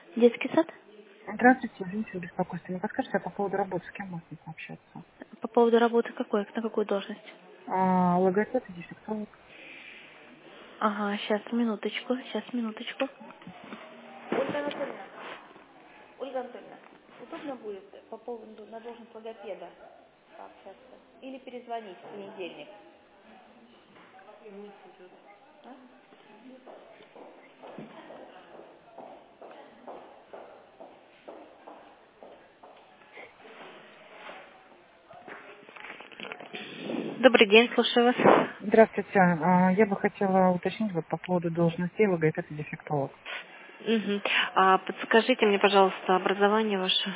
Детский сад? Здравствуйте, извините за беспокойство. Не подскажете, по поводу работы, с кем можно пообщаться? По поводу работы какой? На какую должность? Логопед и дефектолог. Ага, сейчас, минуточку, Ольга Анатольевна, удобно будет по поводу на должность логопеда пообщаться? Или перезвонить в понедельник? Добрый день, слушаю вас. Здравствуйте. Я бы хотела уточнить вот по поводу должностей логопед и дефектолог. Мгм. Подскажите мне, пожалуйста, образование ваше.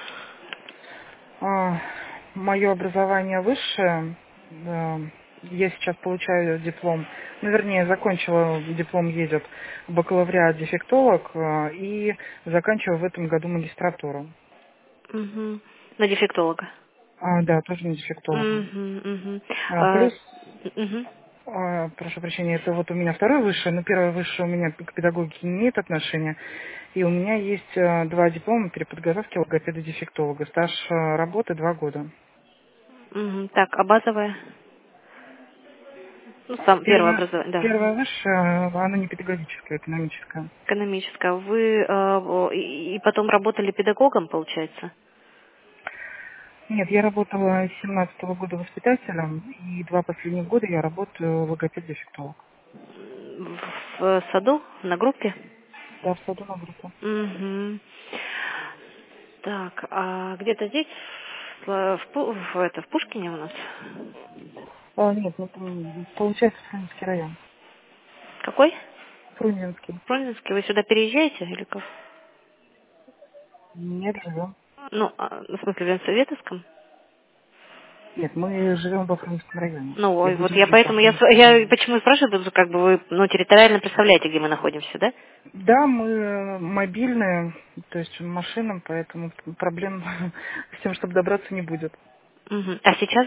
Мое образование высшее. Я сейчас получаю диплом, ну, вернее, закончила, диплом едет бакалавриат дефектолог и заканчиваю в этом году магистратуру. Мгм. На дефектолога. Да, тоже на дефектолога. Мгм, мгм. Плюс Мгм. прошу прощения, это вот у меня второе высшее, но первое высшее у меня к педагогике не имеет отношения. И у меня есть два диплома переподготовки логопеда-дефектолога. Стаж работы 2 года. Мгм. Так, а базовая? Ну, сам первое образование, да. Первое высшее, оно не педагогическое, экономическое. Экономическое. Вы и потом работали педагогом, получается? Нет, я работала с 17 года воспитателем, и 2 последних года я работаю логопед-дефектолог. В саду, на группе? Да, в саду на группе. Угу. Так, а где-то здесь, в Пушкине у нас? Нет, ну, получается Фрунзенский район. Какой? Фрунзенский. Фрунзенский. Вы сюда переезжаете или как? Нет, живем. Ну, в смысле, в Ленсоветовском? Нет, мы живем во Фрунзенском районе. Ну, И ой, вот будем я жить во поэтому, Фрунзенском я районе. почему и спрашиваю, потому что как бы вы, ну, территориально представляете, где мы находимся, да? Да, мы мобильные, то есть машинам, поэтому проблем с тем, чтобы добраться, не будет. Мгм. А сейчас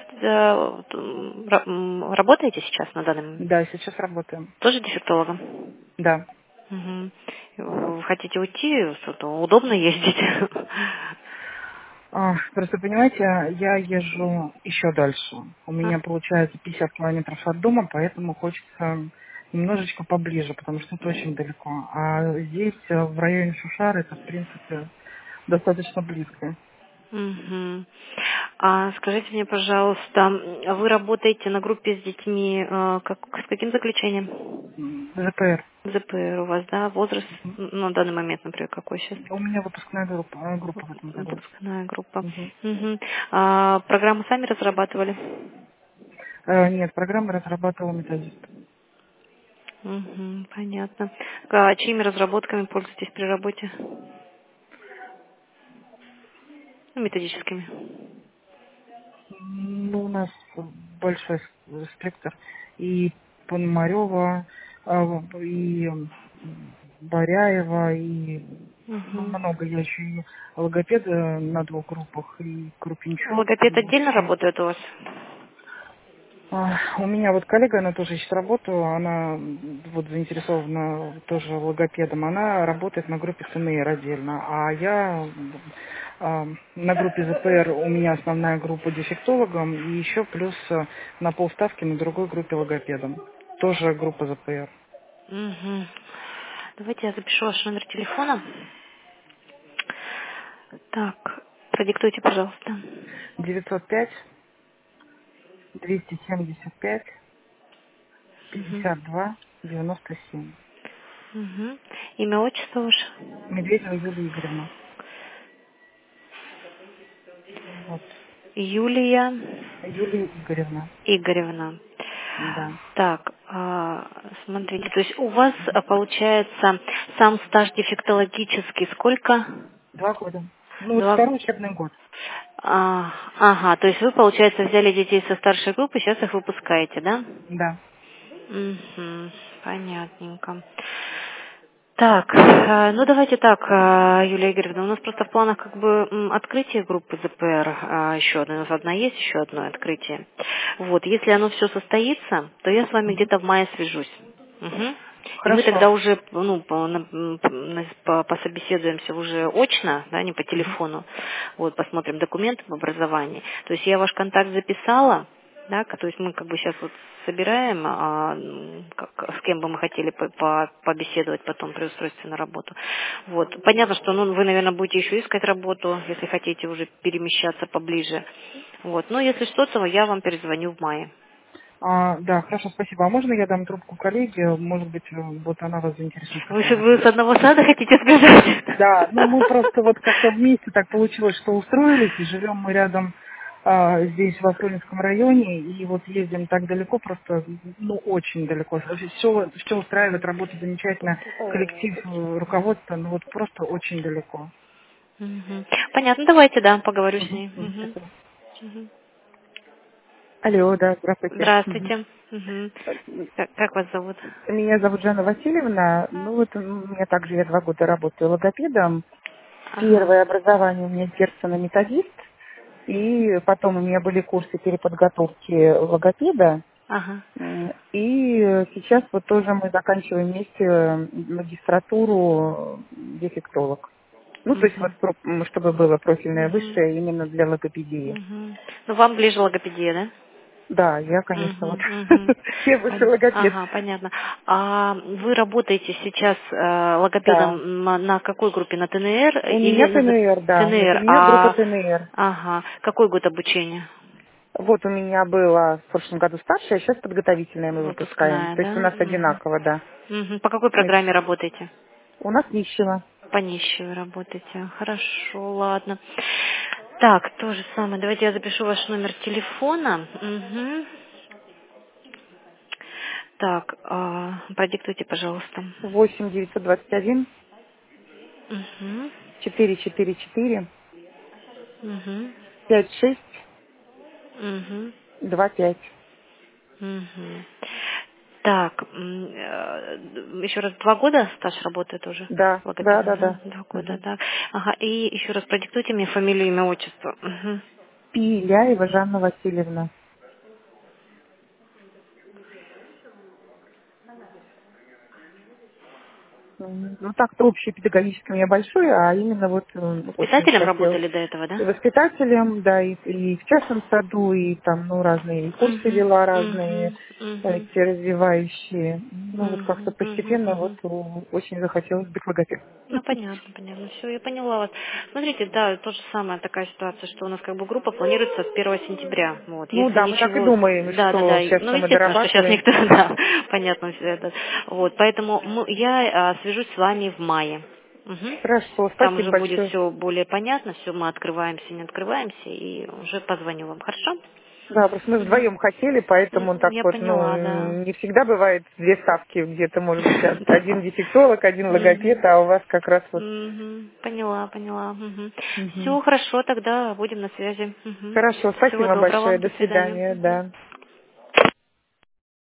работаете сейчас на данный момент? Да, сейчас работаем. Тоже дефектологом? Да. Мгм. Вы хотите уйти? Что-то удобно ездить? Просто, понимаете, я езжу еще дальше. У А, меня получается 50 километров от дома, поэтому хочется немножечко поближе, потому что это очень далеко. А здесь, в районе Шушары, это, в принципе, достаточно близко. мгм. А скажите мне, пожалуйста, вы работаете на группе с детьми с каким заключением? ЗПР. ЗПР у вас, да? Возраст, ну, на данный момент, например, какой сейчас? У меня выпускная группа в этом году. Выпускная группа. Мгм. Мгм. Программу сами разрабатывали? Нет, программу разрабатывал методист. Мгм, понятно. Чьими разработками пользуетесь при работе? Ну, методическими. Ну, у нас большой спектр. И Пономарева, и Боряева, и Мгм. много. Я еще и логопеда на 2 группах, и Крупенчук. Логопед В отдельно общем, работает у вас? у меня вот коллега, она тоже ищет работу, она вот заинтересована тоже логопедом, она работает на группе ЦНР отдельно, а я на группе ЗПР у меня основная группа дефектологом, и еще плюс на полставки на другой группе логопедом. Тоже группа ЗПР. Мгм. Давайте я запишу ваш номер телефона. Так, продиктуйте, пожалуйста. 905 275 Мгм. 52 97. Мгм. Имя, отчество ваше? Медведева Юлия Игоревна. Вот. Юлия Юлия Игоревна. Игоревна. Да. Так, смотрите, то есть у вас получается сам стаж дефектологический сколько? 2 года. Ну, вот Два. второй учебный год. Ага, то есть вы, получается, взяли детей со старшей группы, сейчас их выпускаете, да? Да. Угу, понятненько. Так, ну давайте так, Юлия Игоревна, у нас просто в планах как бы открытие группы ЗПР, еще одна, у нас одна есть, еще одно открытие. Вот, если оно все состоится, то я с вами Мгм. где-то в мае свяжусь. Мгм. И мы тогда Хорошо. уже пособеседуемся уже очно, да, не по телефону. Вот, посмотрим документы об образовании. То есть я ваш контакт записала, да, то есть мы как бы сейчас вот собираем, с кем бы мы хотели побеседовать потом при устройстве на работу. Вот. Понятно, что вы, наверное, будете еще искать работу, если хотите уже перемещаться поближе. Вот. Но если что-то, я вам перезвоню в мае. Да, хорошо, спасибо. А можно я дам трубку коллеге? Может быть, вот она вас заинтересует Вы, какой вы работой. с одного сада хотите сбежать? Да, ну мы просто вот как-то вместе так получилось, что устроились, и живем мы рядом здесь, в Автолинском районе, и вот ездим так далеко, просто, ну, очень далеко. Все устраивает, работа замечательно, коллектив, руководство, ну вот просто очень далеко. Мгм. Понятно, давайте, да, поговорю с Мгм, ней. мгм, Мгм. спасибо. Мгм. Алло, да, здравствуйте. Мгм. Здравствуйте. Мгм. Как вас зовут? Меня зовут Жанна Васильевна. Ну вот у меня также я 2 года работаю логопедом. Ага. Первое образование у меня персонал-методист, и потом у меня были курсы переподготовки логопеда. Ага. И сейчас вот тоже мы заканчиваем вместе магистратуру дефектолог. Ну, то есть вот Мгм. чтобы было профильное Мгм. высшее именно для логопедии. Мгм. Ну, вам ближе логопедия, да? Да, я, конечно, вот Мгм. Мгм. все высший логопед. Ага, понятно. А вы работаете сейчас Да. логопедом на какой группе? На ТНР У или меня на ТНР, да. Вот у ТНР? меня группа ТНР. Ага. Какой год обучения? Вот у меня было в прошлом году старшая, а сейчас подготовительная мы выпускаем. Выпускная, То есть у да? нас Мгм. одинаково, да. Мгм. По какой Значит, программе работаете? у нас нищего. По нищей вы работаете. Хорошо, ладно. Так, то же самое. Давайте я запишу ваш номер телефона. Мгм. Так, продиктуйте, пожалуйста. 8 921 Угу. 444 Угу. 56 Угу. 25. Угу. Так, еще раз, 2 года стаж работает уже Да, да, логопедом, да, да? да. 2 года, Мгм. да. Ага, и еще раз продиктуйте мне фамилию, имя, отчество. Угу. Пиляева Жанна Васильевна. Ну так-то общее педагогическое у меня большое, а именно вот очень Воспитателем хотел работали до этого, да? и воспитателем, да, и в частном саду, и там, ну, разные и курсы Угу. вела, разные Угу. Угу. эти развивающие. Ну, вот как-то Угу. Угу. постепенно вот Угу. очень захотелось быть логопедом. Ну, понятно, понятно. Все, я поняла вас. Смотрите, да, то же самое такая ситуация, что у нас как бы группа планируется с 1 сентября. Вот, Ну если да, мы так и ничего... думаем, Да, да, да. что сейчас Ну, мы естественно, что сейчас дорабатываем. никто, да, понятно все это. Вот, поэтому я свяжусь с вами в мае. Мгм. Хорошо, Там спасибо уже будет большое. все более понятно, все мы открываемся, не открываемся, и уже позвоню вам, хорошо? Да, просто мы Мгм. вдвоем хотели, поэтому так Я вот, поняла, да. не всегда бывает 2 ставки, где-то может быть один дефектолог, один логопед, Мгм. а у вас как раз вот. Мгм. Поняла, поняла. Мгм. Все хорошо, тогда будем на связи. Хорошо, Всего спасибо доброго, большое, до до свидания. свидания, да.